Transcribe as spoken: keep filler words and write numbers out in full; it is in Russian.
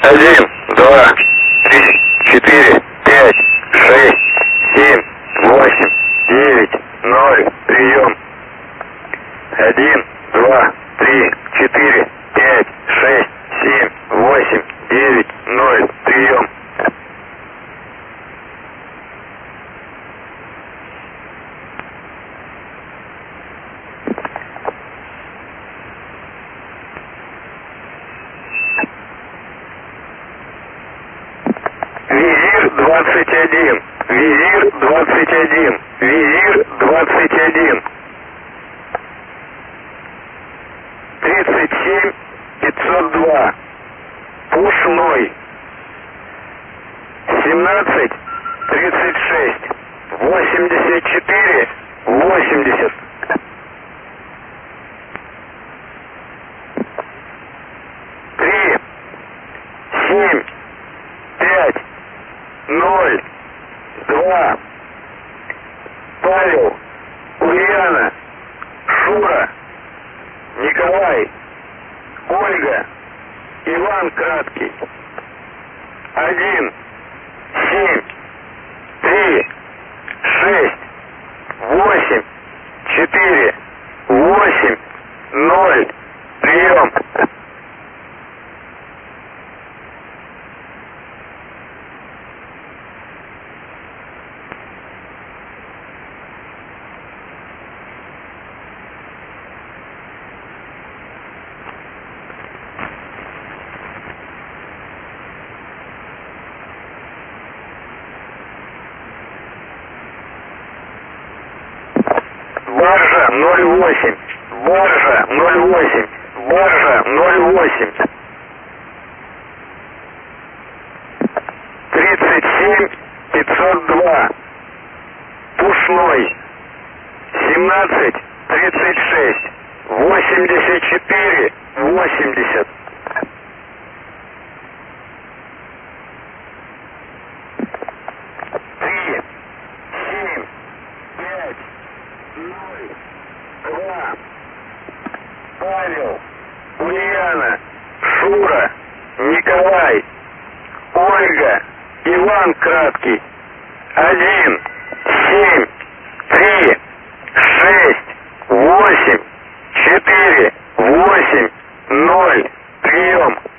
Один, два, три, четыре, пять, шесть, семь, восемь, девять, ноль, прием. Один, два, три, четыре, пять, шесть, семь, восемь, девять, ноль, прием. Визир двадцать один, визир двадцать один, визир двадцать один. тридцать семь пятьсот два. Пушной. семнадцать тридцать шесть. восемьдесят четыре восемьдесят. три семь пять ноль два. Павел, Ульяна, Шура, Николай, Ольга, Иван Краткий. Один, семь, три, шесть, восемь, четыре, восемь, ноль. Прием. Баржа ноль восемь, баржа ноль восемь, баржа ноль восемь. тридцать семь пятьсот два. Пушной. семнадцать тридцать шесть. восемьдесят четыре восемьдесят. три семь пять ноль два. Павел, Ульяна, Шура, Николай, Ольга, Иван Краткий. Один, семь, три, шесть, восемь, четыре, восемь, ноль. Прием.